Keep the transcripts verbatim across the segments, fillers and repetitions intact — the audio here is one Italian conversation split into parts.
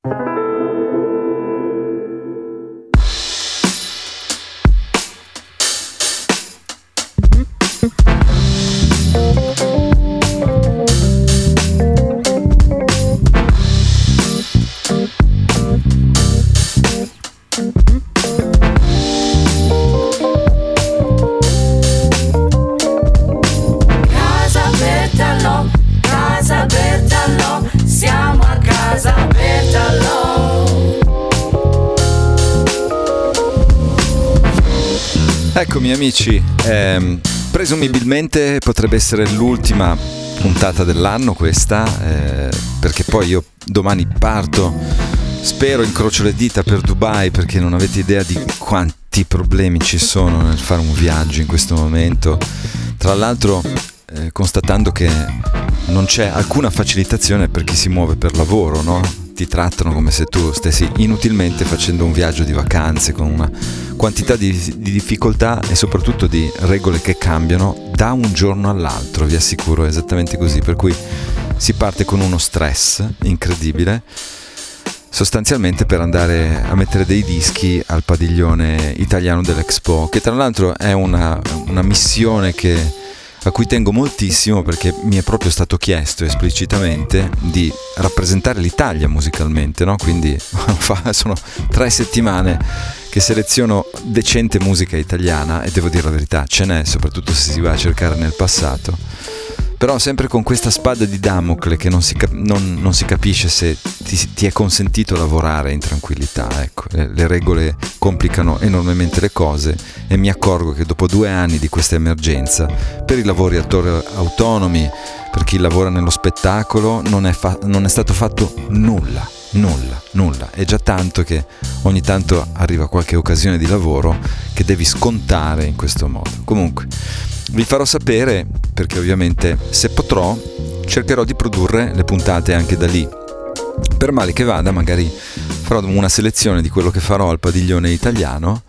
Eccomi amici, ehm, presumibilmente potrebbe essere l'ultima puntata dell'anno questa, eh, perché poi io domani parto, spero, incrocio le dita per Dubai, perché non avete idea di quanti problemi ci sono nel fare un viaggio in questo momento. Tra l'altro eh, constatando che non c'è alcuna facilitazione per chi si muove per lavoro, no? Ti trattano come se tu stessi inutilmente facendo un viaggio di vacanze, con una quantità di, di difficoltà e soprattutto di regole che cambiano da un giorno all'altro, vi assicuro, è esattamente così, per cui si parte con uno stress incredibile, sostanzialmente per andare a mettere dei dischi al padiglione italiano dell'Expo, che tra l'altro è una, una missione che a cui tengo moltissimo, perché mi è proprio stato chiesto esplicitamente di rappresentare l'Italia musicalmente, no? Quindi sono tre settimane che seleziono decente musica italiana, e devo dire la verità, ce n'è, soprattutto se si va a cercare nel passato, però sempre con questa spada di Damocle che non si, cap- non, non si capisce se ti, ti è consentito lavorare in tranquillità, ecco. Le, le regole complicano enormemente le cose, e mi accorgo che dopo due anni di questa emergenza, per i lavori autori autonomi, per chi lavora nello spettacolo, non è, fa- non è stato fatto nulla, nulla, nulla. È già tanto che ogni tanto arriva qualche occasione di lavoro che devi scontare in questo modo. Comunque vi farò sapere, perché ovviamente se potrò cercherò di produrre le puntate anche da lì. Per male che vada, magari farò una selezione di quello che farò al padiglione italiano,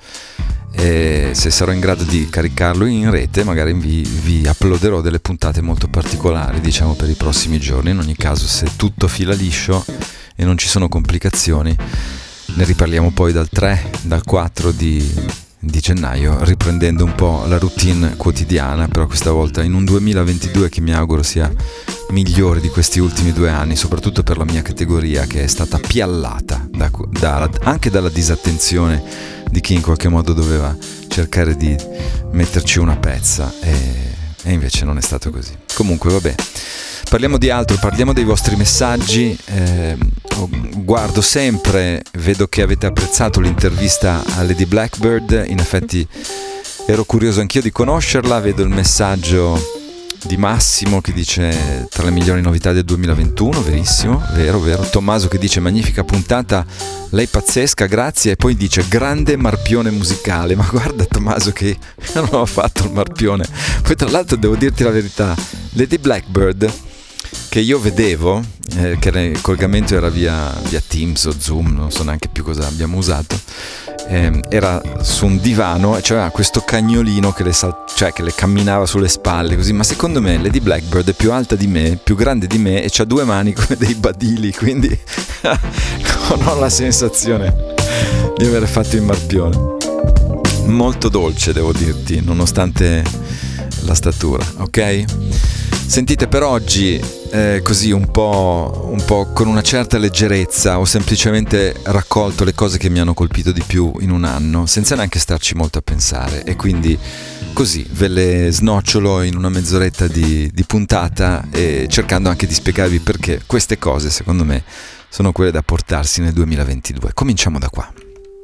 e se sarò in grado di caricarlo in rete magari vi, vi uploaderò delle puntate molto particolari, diciamo, per i prossimi giorni. In ogni caso, se tutto fila liscio e non ci sono complicazioni, ne riparliamo poi dal tre, dal quattro di di gennaio, riprendendo un po' la routine quotidiana, però questa volta in un duemilaventidue che mi auguro sia migliore di questi ultimi due anni, soprattutto per la mia categoria, che è stata piallata da, da, anche dalla disattenzione di chi in qualche modo doveva cercare di metterci una pezza, e, e invece non è stato così. Comunque vabbè, parliamo di altro, parliamo dei vostri messaggi. eh, guardo sempre, vedo che avete apprezzato l'intervista a Lady Blackbird, in effetti ero curioso anch'io di conoscerla. Vedo il messaggio di Massimo che dice: tra le migliori novità del duemilaventuno, verissimo, vero, vero. Tommaso che dice: magnifica puntata, lei pazzesca, grazie. E poi dice: grande marpione musicale. Ma guarda Tommaso che io non ho fatto il marpione. Poi tra l'altro devo dirti la verità, Lady Blackbird, che io vedevo, eh, che il collegamento era via, via Teams o Zoom, non so neanche più cosa abbiamo usato, eh, era su un divano e c'era questo cagnolino che le, sal- cioè, che le camminava sulle spalle così, ma secondo me Lady Blackbird è più alta di me, più grande di me, e c'ha due mani come dei badili, quindi non ho la sensazione di aver fatto il marpione. Molto dolce, devo dirti, nonostante la statura, ok? Sentite, per oggi eh, così un po', un po' con una certa leggerezza ho semplicemente raccolto le cose che mi hanno colpito di più in un anno, senza neanche starci molto a pensare, e quindi così ve le snocciolo in una mezz'oretta di, di puntata, e cercando anche di spiegarvi perché queste cose secondo me sono quelle da portarsi nel duemilaventidue. Cominciamo da qua.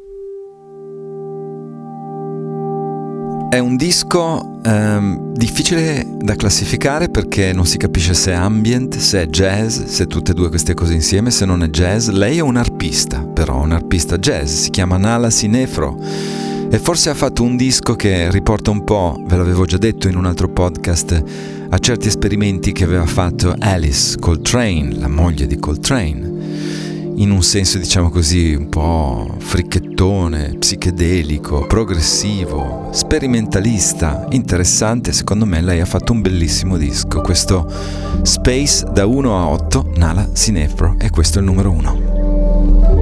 È un disco ehm, difficile da classificare, perché non si capisce se è ambient, se è jazz, se tutte e due queste cose insieme, se non è jazz. Lei è un arpista, però un arpista jazz, si chiama Nala Sinefro, e forse ha fatto un disco che riporta un po', ve l'avevo già detto in un altro podcast, a certi esperimenti che aveva fatto Alice Coltrane, la moglie di Coltrane, in un senso, diciamo così, un po' fricchettone, psichedelico, progressivo, sperimentalista, interessante. Secondo me lei ha fatto un bellissimo disco, questo Space da uno a otto, Nala Sinefro, e questo è il numero uno.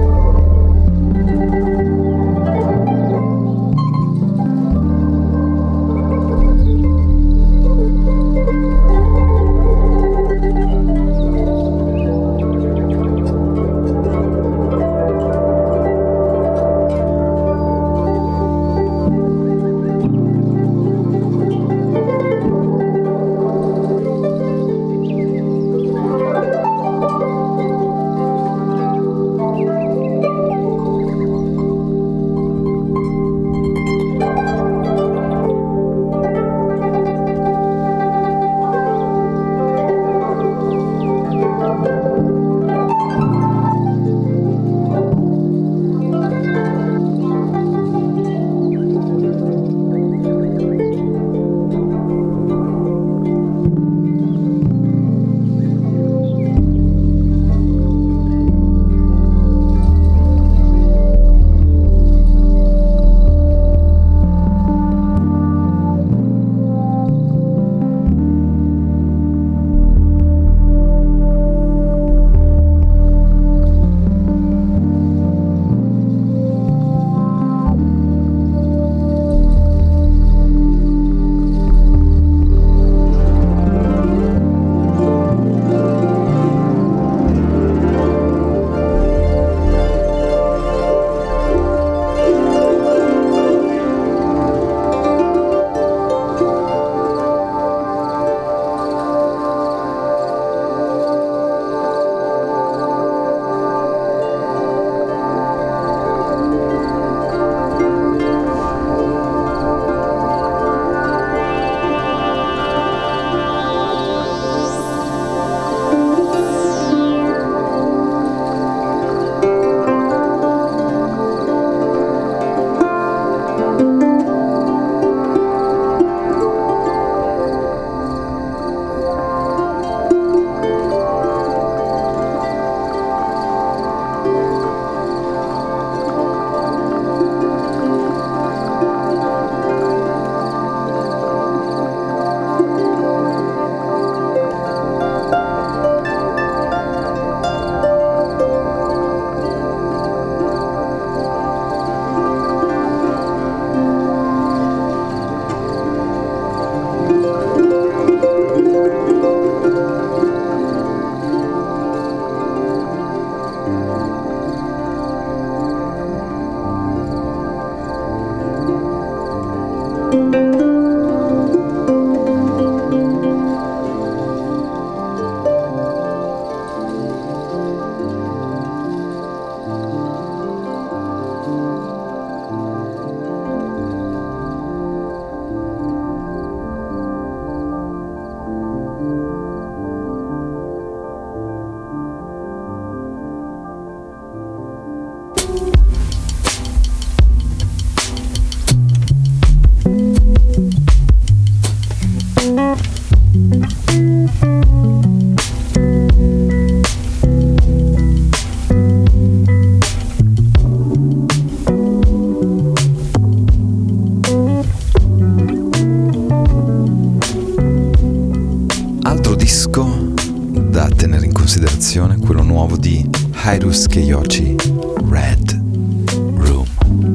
Hairus Keyochi, Red Room.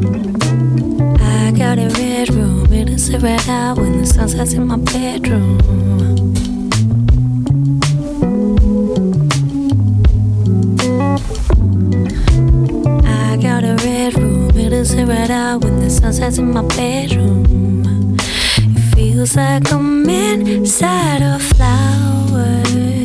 I got a red room, it is a red out when the sun sets in my bedroom. I got a red room, it is a red out when the sun sets in my bedroom. It feels like I'm inside a flower.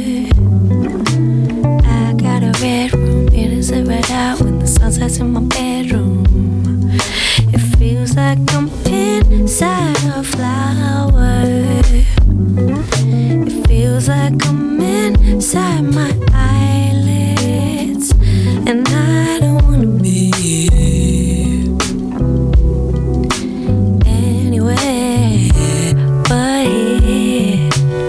I got a red room, it is a red out when the sun sets in my bedroom. It feels like I'm inside a flower. It feels like I'm inside my eyelids, and I don't wanna be anywhere but here.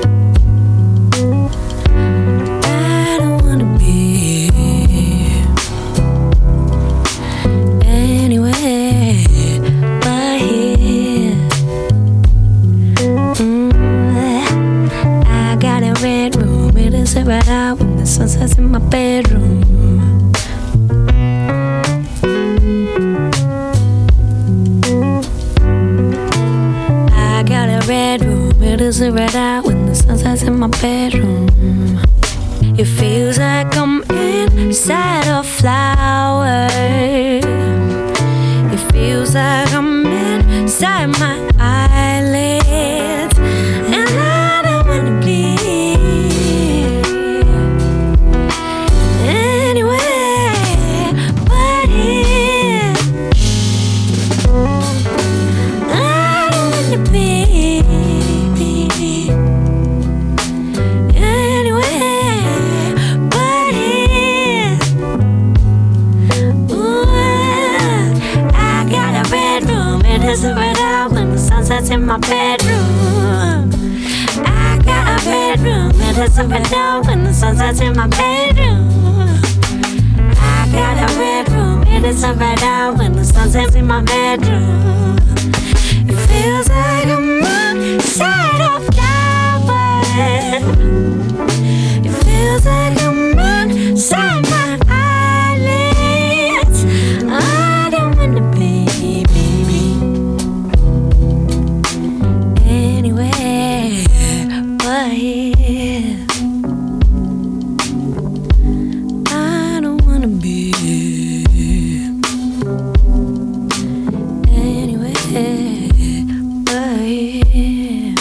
I don't wanna be anywhere but here. Mm, I got a red room, it is a red out when the sun sets in my bedroom. I got a red room, it is a red out when the sun sets in my bedroom. It feels like I'm inside a flower. It feels like I'm inside my eyelids, and I don't wanna be anywhere but here. I don't wanna be anywhere but here. Ooh, I got a red room, it is a red out when the sun sets in my bedroom. I got a red room, it is a red out when the sun sets in my bedroom. I got a red room, it is a red out when the sun sets in my bedroom. It feels like I'm inside a flower. It feels like I'm inside my eyelids. I don't wanna be, baby, anywhere but here. I don't wanna be anywhere but here.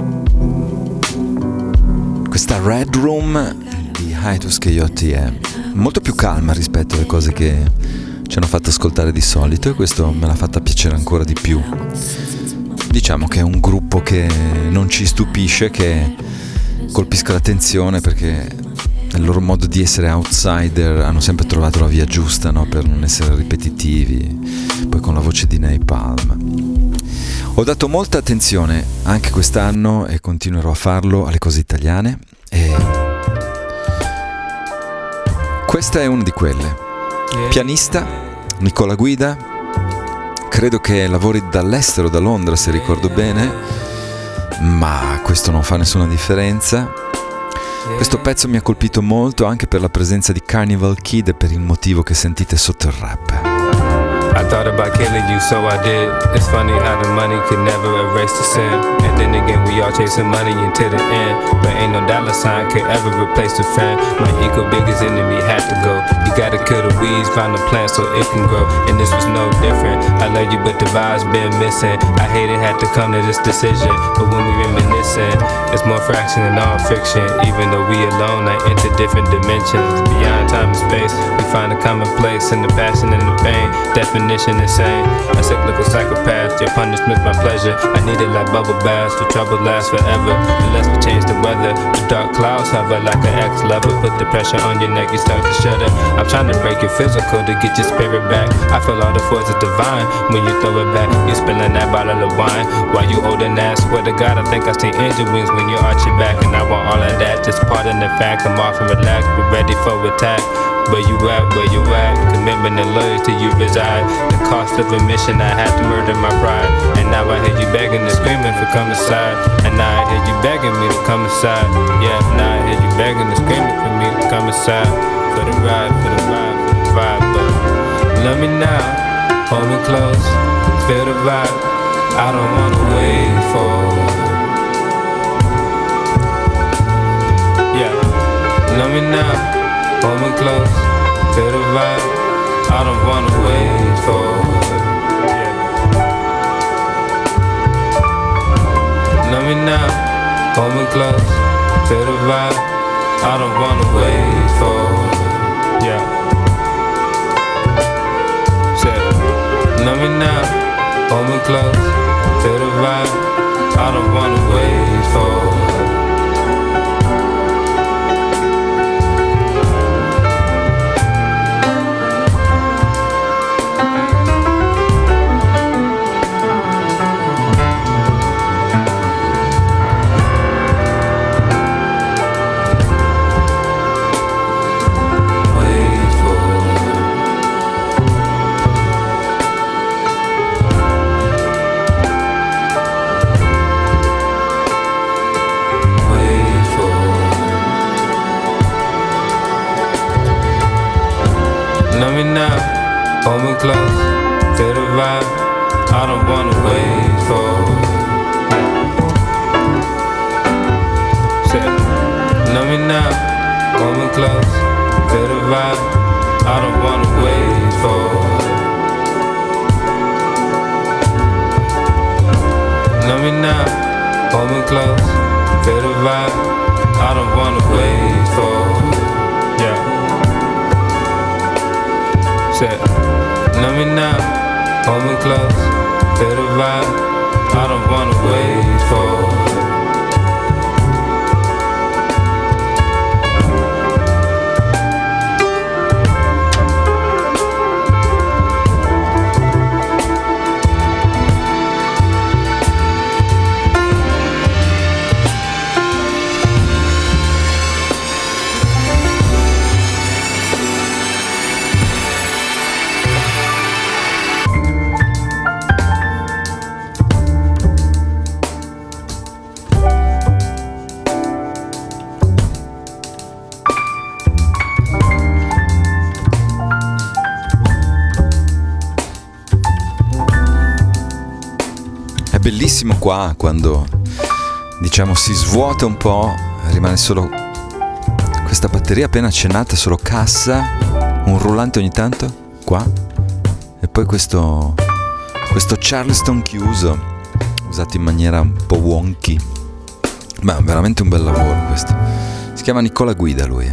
Questa Red Room di Hairus Keyochi è molto più calma rispetto alle cose che ci hanno fatto ascoltare di solito, e questo me l'ha fatta piacere ancora di più. Diciamo che è un gruppo che non ci stupisce, che colpisca l'attenzione, perché nel loro modo di essere outsider hanno sempre trovato la via giusta, no? Per non essere ripetitivi, poi con la voce di Napalm. Ho dato molta attenzione anche quest'anno, e continuerò a farlo, alle cose italiane, e questa è una di quelle. Pianista Nicola Guida, credo che lavori dall'estero, da Londra se ricordo bene, ma questo non fa nessuna differenza. Questo pezzo mi ha colpito molto anche per la presenza di Carnival Kid e per il motivo che sentite sotto il rap. I thought about killing you, so I did. It's funny how the money could never erase the sin. And then again, we all chasing money until the end. But ain't no dollar sign could ever replace a friend. My ego biggest enemy had to go. You gotta kill the weeds, find a plant so it can grow. And this was no different. I love you, but the vibe's been missing. I hate it, had to come to this decision. But when we reminiscing, it's more fraction than all fiction. Even though we alone, I enter different dimensions. Beyond time and space, we find a common place in the passion and the pain. Definition insane. A cyclical psychopath, your punishment's my pleasure. I need it like bubble baths, for trouble lasts forever. Unless we change the weather. The dark clouds hover like an ex-lover. Put the pressure on your neck, you start to shudder. I'm trying to break your physical to get your spirit back. I feel all the force is divine when you throw it back. You spilling that bottle of wine while you holding that. Swear to God, I think I see angel wings when you arch your back. And I want all of that, just pardon the fact. I'm off and relaxed, but ready for attack. Where you at, where you at? Commitment and loyalty you reside. The cost of admission, I had to murder my pride. And now I hear you begging and screaming for come inside. And now I hear you begging me to come inside. Yeah, now I hear you begging and screaming for me to come inside. for the ride, for the ride, for the vibe, but love me now, hold me close, feel the vibe, I don't wanna wait for. Yeah, love me now, hold me close, feel the vibe, I don't wanna wait for. Yeah, love me now, hold me close, feel the vibe, I don't wanna wait for. Yeah, say, love me now, hold me close, feel the vibe, I don't wanna wait for. Love me now, hold me close, feel the vibe, I don't wanna wait for. Say, love me now, hold me close, feel the vibe, I don't wanna wait for. Love me now, hold me close, feel the vibe, I don't wanna wait for. Yeah. Love me now, hold me close, feel the vibe, I don't wanna wait for. Bellissimo qua quando, diciamo, si svuota un po', rimane solo questa batteria appena accennata, solo cassa, un rullante ogni tanto qua, e poi questo questo Charleston chiuso, usato in maniera un po' wonky, ma veramente un bel lavoro questo. Si chiama Nicola Guida lui.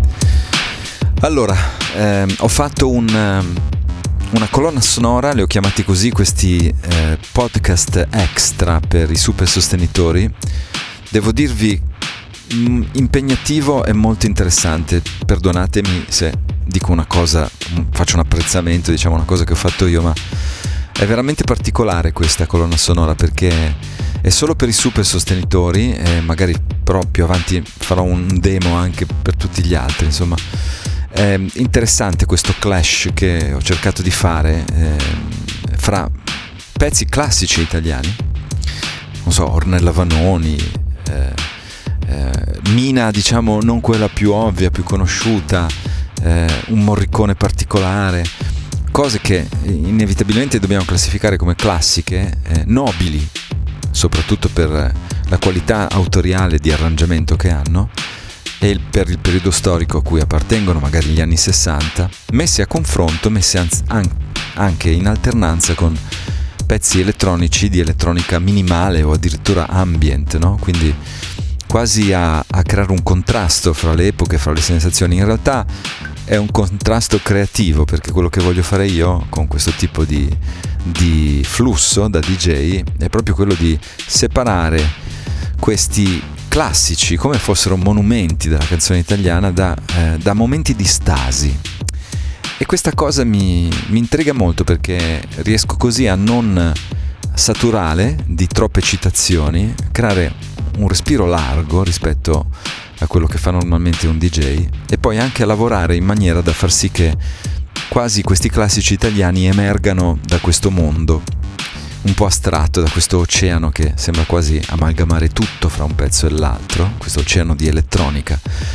Allora, ehm, ho fatto un um, una colonna sonora, le ho chiamati così questi eh, podcast extra per i super sostenitori. Devo dirvi mh, impegnativo e molto interessante. Perdonatemi se dico una cosa, faccio un apprezzamento, diciamo una cosa che ho fatto io, ma è veramente particolare questa colonna sonora perché è solo per i super sostenitori e magari però più avanti farò un demo anche per tutti gli altri, insomma. È interessante questo clash che ho cercato di fare eh, fra pezzi classici italiani, non so, Ornella Vanoni, eh, eh, Mina, diciamo non quella più ovvia, più conosciuta, eh, un Morricone particolare, cose che inevitabilmente dobbiamo classificare come classiche, eh, nobili, soprattutto per la qualità autoriale di arrangiamento che hanno, e per il periodo storico a cui appartengono, magari gli anni sessanta, messi a confronto, messi anche in alternanza con pezzi elettronici di elettronica minimale o addirittura ambient, no? Quindi quasi a, a creare un contrasto fra le epoche, fra le sensazioni. In realtà è un contrasto creativo, perché quello che voglio fare io con questo tipo di, di flusso da D J è proprio quello di separare questi classici come fossero monumenti della canzone italiana da, eh, da momenti di stasi, e questa cosa mi, mi intriga molto perché riesco così a non saturare di troppe citazioni, creare un respiro largo rispetto a quello che fa normalmente un D J, e poi anche a lavorare in maniera da far sì che quasi questi classici italiani emergano da questo mondo un po' astratto, da questo oceano che sembra quasi amalgamare tutto fra un pezzo e l'altro, questo oceano di elettronica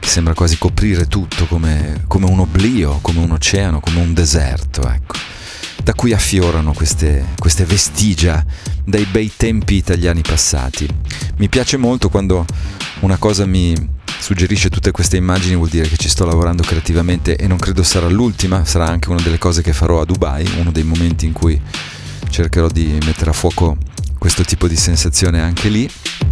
che sembra quasi coprire tutto come, come un oblio, come un oceano, come un deserto, ecco, da cui affiorano queste, queste vestigia dai bei tempi italiani passati. Mi piace molto quando una cosa mi suggerisce tutte queste immagini, vuol dire che ci sto lavorando creativamente, e non credo sarà l'ultima, sarà anche una delle cose che farò a Dubai, uno dei momenti in cui cercherò di mettere a fuoco questo tipo di sensazione anche lì.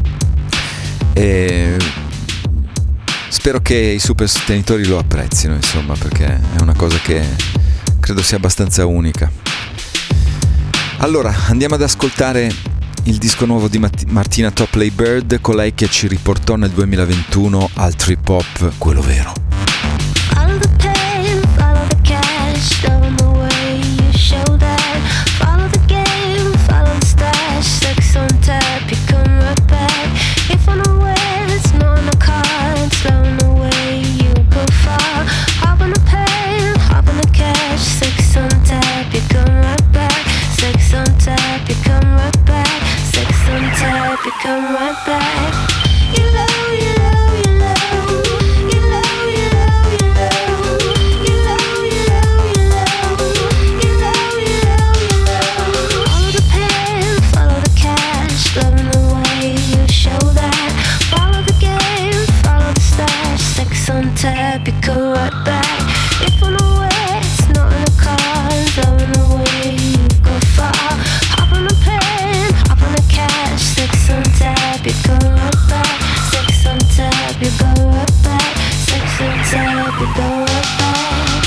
E spero che i super sostenitori lo apprezzino, insomma, perché è una cosa che credo sia abbastanza unica. Allora, andiamo ad ascoltare il disco nuovo di Martina Topley Bird, colei che ci riportò nel duemilaventuno al trip hop, quello vero. Follow the pain, follow the cash, showing the way you show that. Follow the game, follow the stash, sex on tap, you come right back. If unaware, it's not in the cards, slowing the way you go far. Hop on the pain, hop on the cash, sex on tap, you come right back. Sex on tap, you come right back. Sex on tap, you come right back. You love, you love, you love. You love, you love, you love. You love, you love, you love. You love, you love, you love. Follow the pain, follow the cash, loving the way you show that. Follow the game, follow the stash. Sex on tap, you come right back. If unaware, it's not in the cards, loving the way you go far. Hop on the pain, hop on the cash. Sex on tap, you go right back. Sex on tap, you go right back. Sex on tap, you go right back.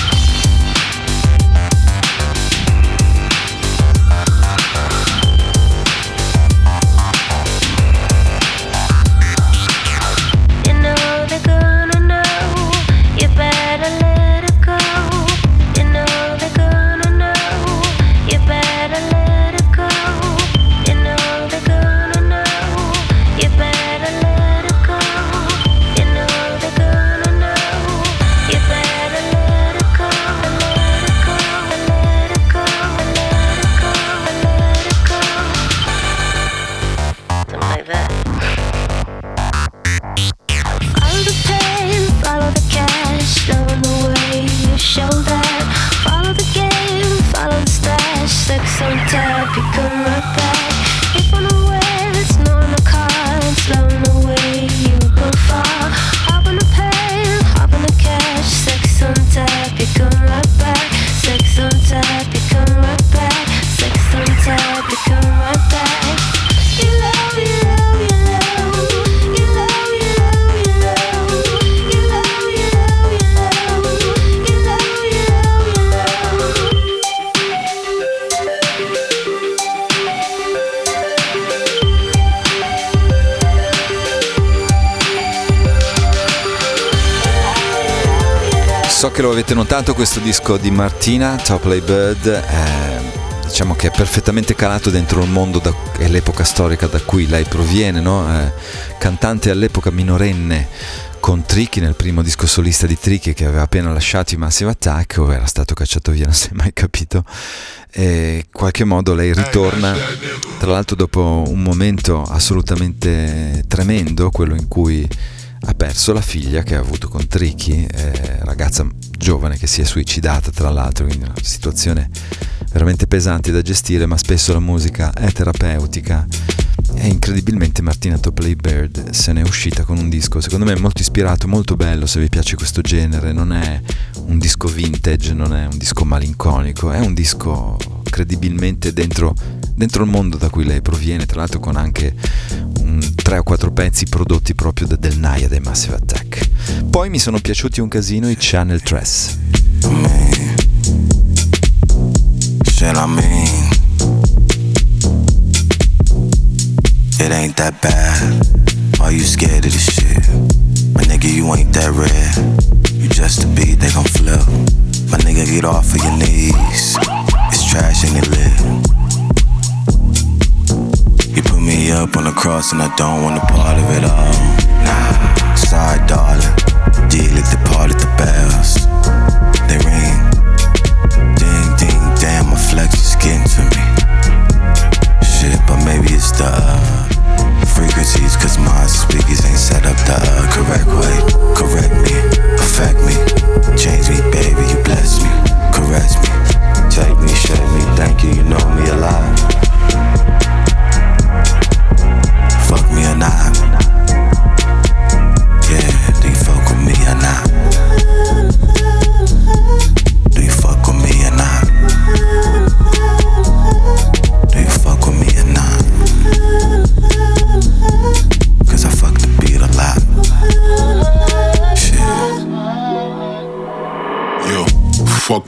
You know they're gonna know. You better let it go. You know they're gonna know. You better let it go. You know they're gonna know. You better let it go. You know they're gonna know. You better let it go. Let it go. Let it go. Let it go. Let it go. Something like that. Follow the pain, follow the cash, knowing the way you show that. Follow the game, follow the stash. Sex on tap, you come right back. If unaware, it's not in the cards, knowing the way you go far. Hop on the pain, hop on the cash. Sex on tap, you come right back. Sex on tap, you come right back. Sex on tap, you come right back. You love, you love, you love. You love, you love, you love. You love, you love, you love. You love, you love, you love. So che lo avete notato, questo disco di Martina Topley Bird è, diciamo che è perfettamente calato dentro il mondo da, e l'epoca storica da cui lei proviene, no? È cantante all'epoca minorenne con Tricky, nel primo disco solista di Tricky, che aveva appena lasciato i Massive Attack, o era stato cacciato via, non si è mai capito. E in qualche modo lei ritorna, tra l'altro dopo un momento assolutamente tremendo, quello in cui ha perso la figlia che ha avuto con Tricky, eh, ragazza giovane che si è suicidata tra l'altro, quindi una situazione veramente pesante da gestire, ma spesso la musica è terapeutica e incredibilmente Martina Topley Bird se n'è uscita con un disco secondo me molto ispirato, molto bello. Se vi piace questo genere, non è un disco vintage, non è un disco malinconico, è un disco credibilmente dentro, dentro il mondo da cui lei proviene, tra l'altro con anche un, tre o quattro pezzi prodotti proprio da Del Naya dei Massive Attack. Poi mi sono piaciuti un casino i Channel Tres. Man, shit, I mean, it ain't that bad. Are you scared of this shit? My nigga, you ain't that rare. You just a beat, they gon' flip. My nigga, get off of your knees. It's trash in your lid. You put me up on the cross and I don't want a part of it all. Nah, sorry, darling. Deal at the party, the bells they ring. Ding, ding, damn, my flex is getting to me. Shit, but maybe it's the uh, frequencies, cause my speakers ain't set up the uh, correct way. Correct me.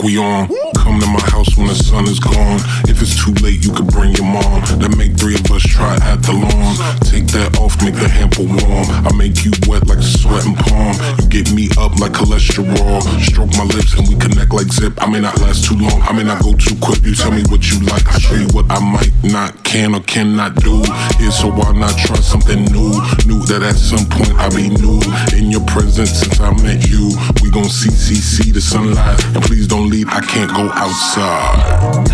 we on. Come to my house when the sun is gone. If it's too late, you can bring your mom. Then make three of us try at the lawn. Take that off, make the hamper warm. I make you wet like a sweating palm. You get me up like cholesterol. Stroke my lips and we connect like zip. I may not last too long, I may not go too quick. You tell me what you like, I'll show you what I might not, can or cannot do. Here, so why not try something new? Knew that at some point I'll be new in your presence since I met you. We gon' see, see, see the sunlight. And please don't leave, I can't go outside.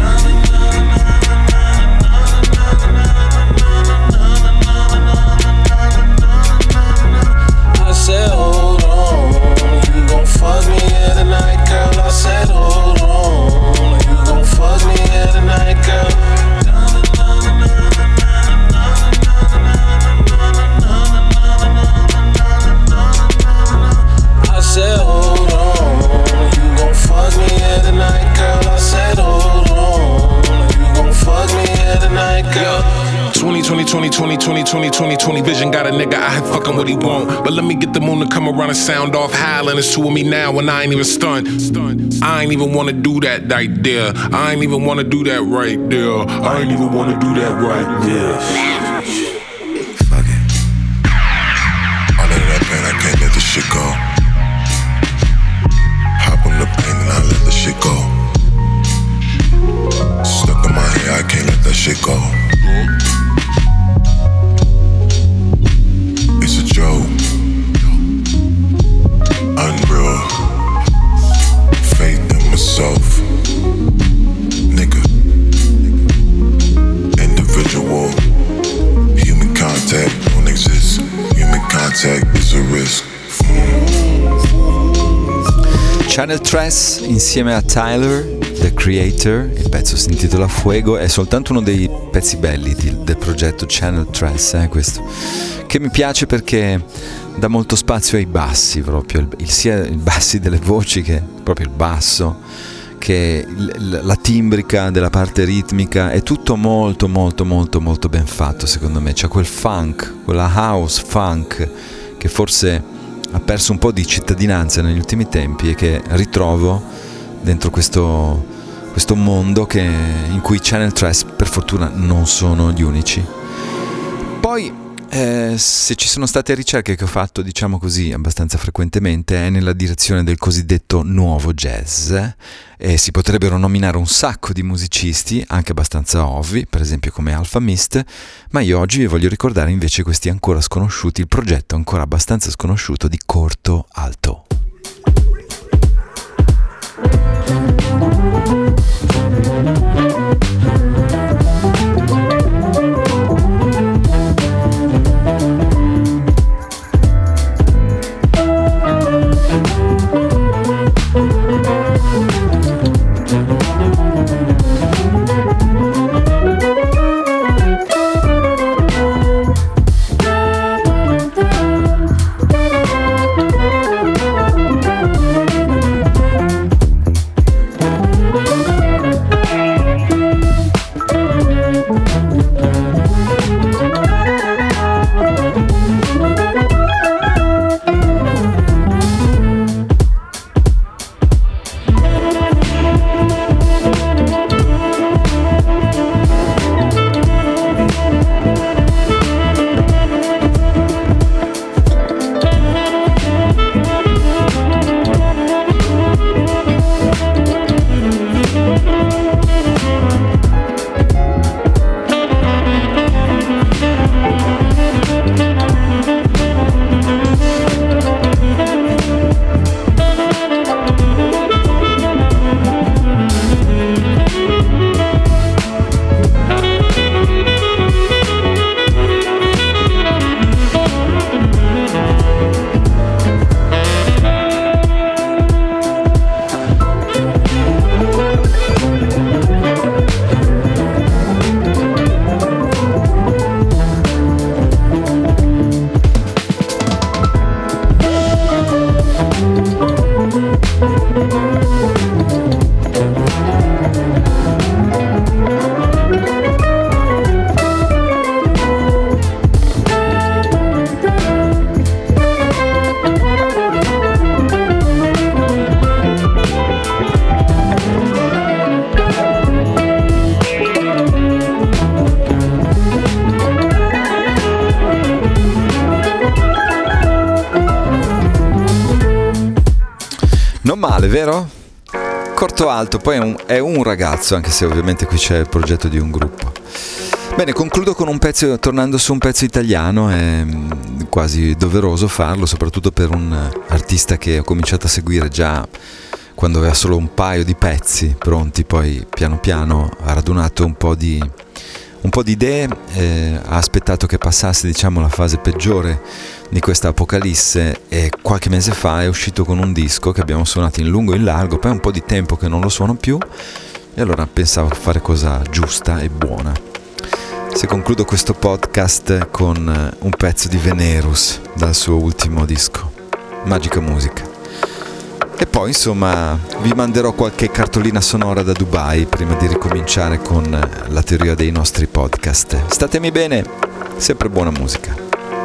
I said, hold on, you gon' fuck me here tonight, girl. I said, hold on, you gon' fuck me here tonight, girl. I said, hold on, you gon' fuck me here tonight, girl. I said, hold on, you gon' fuck me here tonight, girl. twenty, twenty, twenty, twenty, twenty, twenty, twenty, twenty vision got a nigga out here fucking what he want. But let me get the moon to come around and sound off howling. It's two of me now and I ain't even stunned. I ain't even wanna do that right there. I ain't even wanna do that right there. I ain't even wanna do that right there. Fuck it. All of that pain, I can't let this shit go. Hop on the plane and I let the shit go. Stuck in my head, I can't let that shit go. It's a joke. Unreal. Faith in myself. Nigga. Individual. Human contact don't exist. Human contact is a risk. Channel Tres insieme a Tyler, The Creator, il pezzo si intitola Fuego, è soltanto uno dei pezzi belli di, del progetto Channel Tres, eh, questo, che mi piace perché dà molto spazio ai bassi, proprio il, il, sia i bassi delle voci che proprio il basso, che il, la timbrica della parte ritmica, è tutto molto molto molto molto ben fatto secondo me. C'è quel funk, quella house funk che forse ha perso un po' di cittadinanza negli ultimi tempi e che ritrovo dentro questo, questo mondo che, in cui Channel Tres per fortuna non sono gli unici. Poi eh, se ci sono state ricerche che ho fatto, diciamo così, abbastanza frequentemente, è nella direzione del cosiddetto nuovo jazz, e si potrebbero nominare un sacco di musicisti, anche abbastanza ovvi, per esempio come Alfa Mist, ma io oggi vi voglio ricordare invece questi ancora sconosciuti, il progetto ancora abbastanza sconosciuto di Corto Alto. male, vero? Corto alto, poi è un, è un ragazzo, anche se ovviamente qui c'è il progetto di un gruppo. Bene, concludo con un pezzo, tornando su un pezzo italiano, è quasi doveroso farlo, soprattutto per un artista che ho cominciato a seguire già quando aveva solo un paio di pezzi pronti, poi piano piano ha radunato un po' di, un po' di idee, eh, ha aspettato che passasse, diciamo, la fase peggiore di questa apocalisse e qualche mese fa è uscito con un disco che abbiamo suonato in lungo e in largo, poi è un po' di tempo che non lo suono più e allora pensavo fare cosa giusta e buona. Se concludo questo podcast con un pezzo di Venerus dal suo ultimo disco, Magica Musica. E poi insomma vi manderò qualche cartolina sonora da Dubai prima di ricominciare con la teoria dei nostri podcast. Statemi bene, sempre buona musica.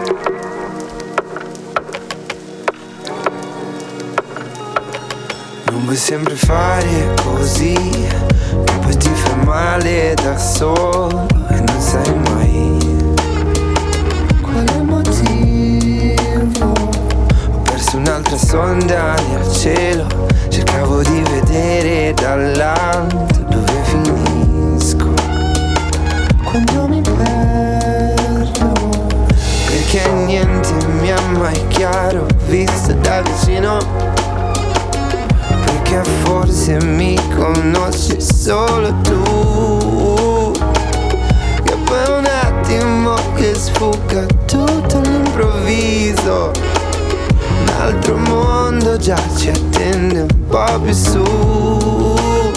Non vuoi sempre fare così, che poi ti fai male da solo e non sai mai quale motivo. Ho perso un'altra sonda nel cielo, cercavo di vedere dall'alto dove finisco quando mi perdo, perché niente mi è mai chiaro visto da vicino. Che forse mi conosci solo tu, che poi un attimo che sfugga tutto all'improvviso, un altro mondo già ci attende un po' più su.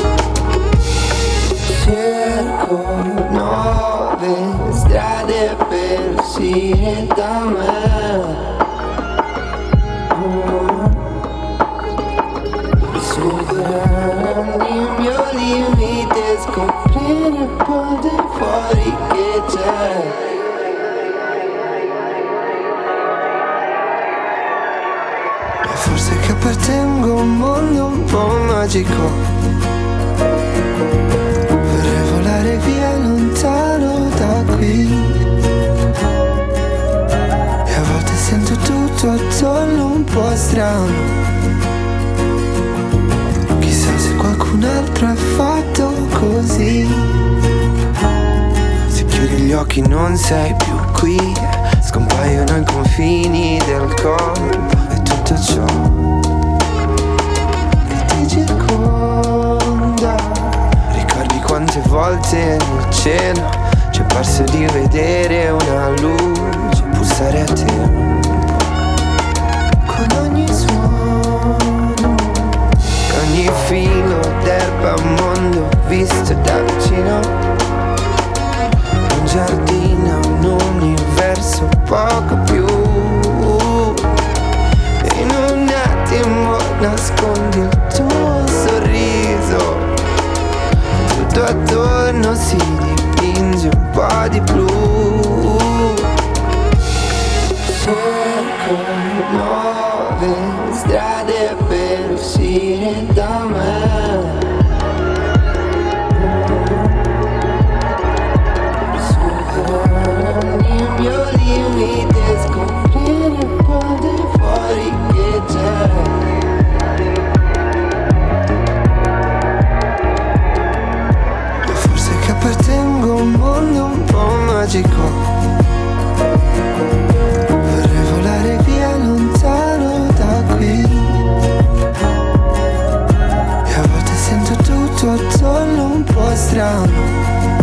Cerco nuove strade per uscire da me, superare il mio limite, scoprire un po' di fuori che c'è. Ma forse che appartengo a un mondo un po' magico, vorrei volare via lontano da qui, e a volte sento tutto attorno un po' strano. Se qualcun altro ha fatto così, se chiudi gli occhi non sei più qui, scompaiono i confini del corpo e tutto ciò che ti circonda. Ricordi quante volte nel cielo ci è parso di vedere una luce pulsare a tempo con ogni suono, ogni filo d'erba un mondo visto da vicino, un giardino, un universo poco più, e in un attimo nascondi il tuo sorriso, tutto attorno si dipinge un po' di blu. Cerco nuove strade per uscire da me, superare il mio limite, scoprire un po' di fuori che c'è. Ma forse che appartengo a un mondo un po' magico, via lontano da qui, e a volte sento tutto attorno un po' strano.